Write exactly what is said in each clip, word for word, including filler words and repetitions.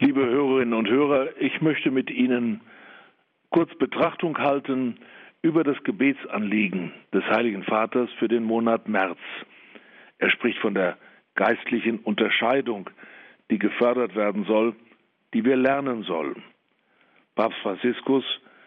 Liebe Hörerinnen und Hörer, ich möchte mit Ihnen kurz Betrachtung halten über das Gebetsanliegen des Heiligen Vaters für den Monat März. Er spricht von der geistlichen Unterscheidung, die gefördert werden soll, die wir lernen sollen. Papst Franziskus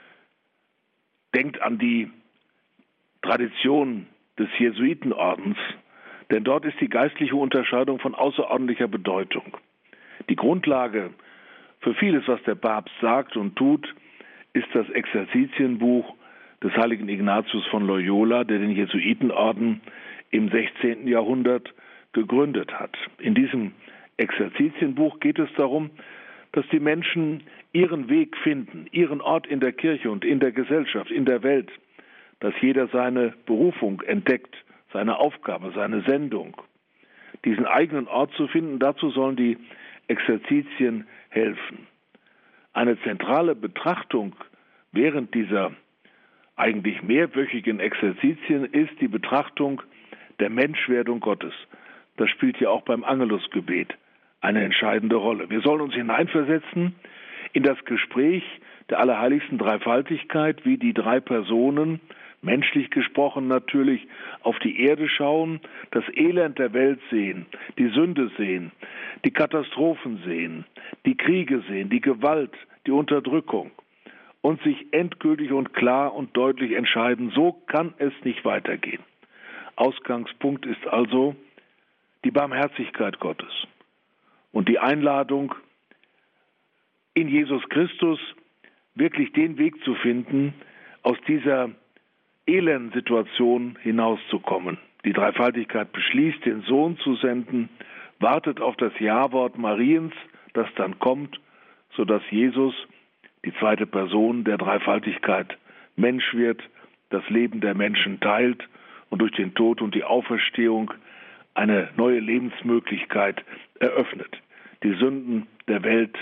denkt an die Tradition des Jesuitenordens, denn dort ist die geistliche Unterscheidung von außerordentlicher Bedeutung. Die Grundlage für vieles, was der Papst sagt und tut, ist das Exerzitienbuch des heiligen Ignatius von Loyola, der den Jesuitenorden im sechzehnten Jahrhundert gegründet hat. In diesem Exerzitienbuch geht es darum, dass die Menschen ihren Weg finden, ihren Ort in der Kirche und in der Gesellschaft, in der Welt, dass jeder seine Berufung entdeckt, seine Aufgabe, seine Sendung. Diesen eigenen Ort zu finden, dazu sollen die Exerzitien helfen. Eine zentrale Betrachtung während dieser eigentlich mehrwöchigen Exerzitien ist die Betrachtung der Menschwerdung Gottes. Das spielt ja auch beim Angelusgebet eine entscheidende Rolle. Wir sollen uns hineinversetzen in das Gespräch der allerheiligsten Dreifaltigkeit, wie die drei Personen, menschlich gesprochen natürlich, auf die Erde schauen, das Elend der Welt sehen, die Sünde sehen, die Katastrophen sehen, die Kriege sehen, die Gewalt, die Unterdrückung und sich endgültig und klar und deutlich entscheiden, so kann es nicht weitergehen. Ausgangspunkt ist also die Barmherzigkeit Gottes und die Einladung, in Jesus Christus wirklich den Weg zu finden, aus dieser Elendsituation hinauszukommen. Die Dreifaltigkeit beschließt, den Sohn zu senden, wartet auf das Ja-Wort Mariens, das dann kommt, sodass Jesus, die zweite Person der Dreifaltigkeit, Mensch wird, das Leben der Menschen teilt und durch den Tod und die Auferstehung eine neue Lebensmöglichkeit eröffnet, die Sünden der Welt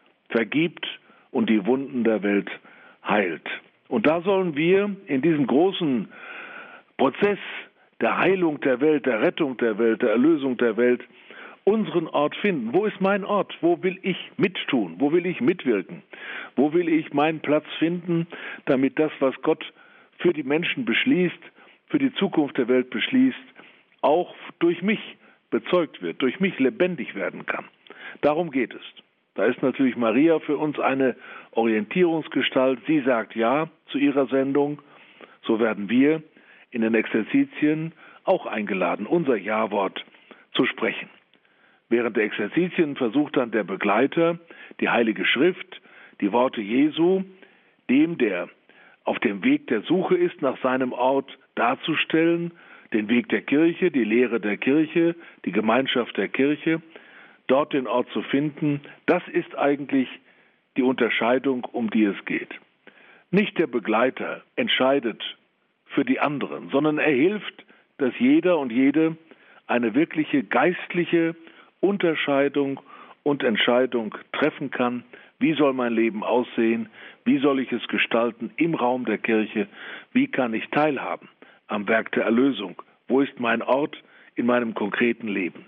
vergibt und die Wunden der Welt heilt. Und da sollen wir in diesem großen Prozess der Heilung der Welt, der Rettung der Welt, der Erlösung der Welt unseren Ort finden. Wo ist mein Ort? Wo will ich mittun? Wo will ich mitwirken? Wo will ich meinen Platz finden, damit das, was Gott für die Menschen beschließt, für die Zukunft der Welt beschließt, auch durch mich bezeugt wird, durch mich lebendig werden kann? Darum geht es. Da ist natürlich Maria für uns eine Orientierungsgestalt. Sie sagt Ja zu ihrer Sendung. So werden wir in den Exerzitien auch eingeladen, unser Ja-Wort zu sprechen. Während der Exerzitien versucht dann der Begleiter, die Heilige Schrift, die Worte Jesu, dem, der auf dem Weg der Suche ist, nach seinem Ort darzustellen, den Weg der Kirche, die Lehre der Kirche, die Gemeinschaft der Kirche, dort den Ort zu finden. Das ist eigentlich die Unterscheidung, um die es geht. Nicht der Begleiter entscheidet für die anderen, sondern er hilft, dass jeder und jede eine wirkliche geistliche Unterscheidung und Entscheidung treffen kann. Wie soll mein Leben aussehen? Wie soll ich es gestalten im Raum der Kirche? Wie kann ich teilhaben am Werk der Erlösung? Wo ist mein Ort in meinem konkreten Leben?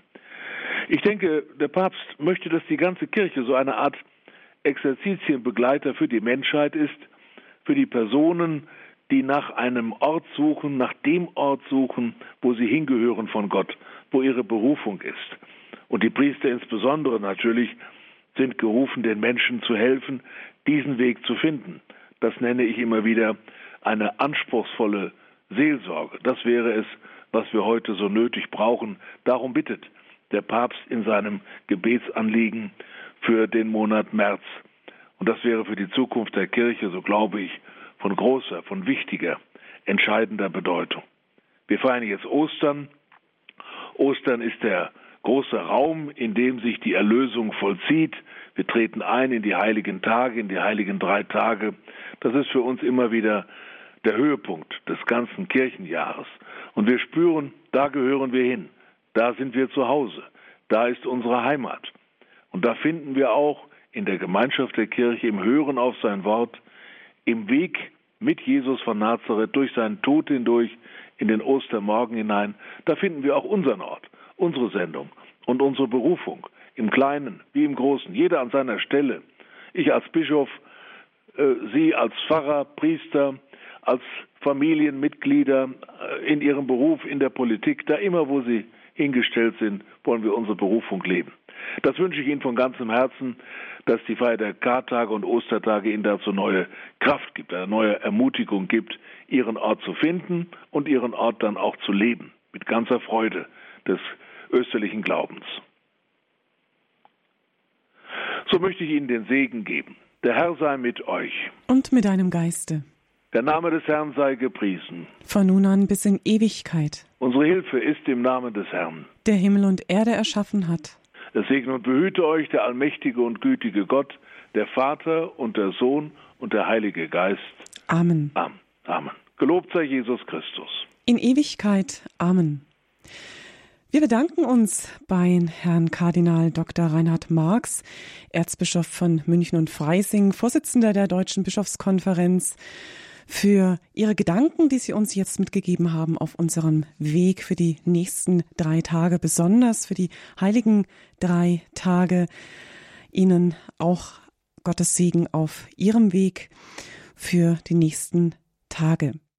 Ich denke, der Papst möchte, dass die ganze Kirche so eine Art Exerzitienbegleiter für die Menschheit ist, für die Personen, die nach einem Ort suchen, nach dem Ort suchen, wo sie hingehören von Gott, wo ihre Berufung ist. Und die Priester insbesondere natürlich sind gerufen, den Menschen zu helfen, diesen Weg zu finden. Das nenne ich immer wieder eine anspruchsvolle Seelsorge. Das wäre es, was wir heute so nötig brauchen. Darum bittet der Papst in seinem Gebetsanliegen für den Monat März. Und das wäre für die Zukunft der Kirche, so glaube ich, von großer, von wichtiger, entscheidender Bedeutung. Wir feiern jetzt Ostern. Ostern ist der große Raum, in dem sich die Erlösung vollzieht. Wir treten ein in die heiligen Tage, in die heiligen drei Tage. Das ist für uns immer wieder der Höhepunkt des ganzen Kirchenjahres. Und wir spüren, da gehören wir hin. Da sind wir zu Hause. Da ist unsere Heimat. Und da finden wir auch in der Gemeinschaft der Kirche, im Hören auf sein Wort, im Weg mit Jesus von Nazareth, durch seinen Tod hindurch, in den Ostermorgen hinein, da finden wir auch unseren Ort, unsere Sendung und unsere Berufung im Kleinen wie im Großen, jeder an seiner Stelle. Ich als Bischof, äh, Sie als Pfarrer, Priester, als Familienmitglieder, äh, in Ihrem Beruf, in der Politik, da immer, wo Sie hingestellt sind, wollen wir unsere Berufung leben. Das wünsche ich Ihnen von ganzem Herzen, dass die Feier der Kartage und Ostertage Ihnen dazu neue Kraft gibt, eine neue Ermutigung gibt, Ihren Ort zu finden und Ihren Ort dann auch zu leben, mit ganzer Freude des österlichen Glaubens. So möchte ich Ihnen den Segen geben. Der Herr sei mit euch. Und mit deinem Geiste. Der Name des Herrn sei gepriesen. Von nun an bis in Ewigkeit. Unsere Hilfe ist im Namen des Herrn, der Himmel und Erde erschaffen hat. Es segne und behüte euch der allmächtige und gütige Gott, der Vater und der Sohn und der Heilige Geist. Amen. Amen. Amen. Gelobt sei Jesus Christus. In Ewigkeit. Amen. Wir bedanken uns bei Herrn Kardinal Doktor Reinhard Marx, Erzbischof von München und Freising, Vorsitzender der Deutschen Bischofskonferenz, für Ihre Gedanken, die Sie uns jetzt mitgegeben haben auf unserem Weg für die nächsten drei Tage, besonders für die heiligen drei Tage. Ihnen auch Gottes Segen auf Ihrem Weg für die nächsten Tage.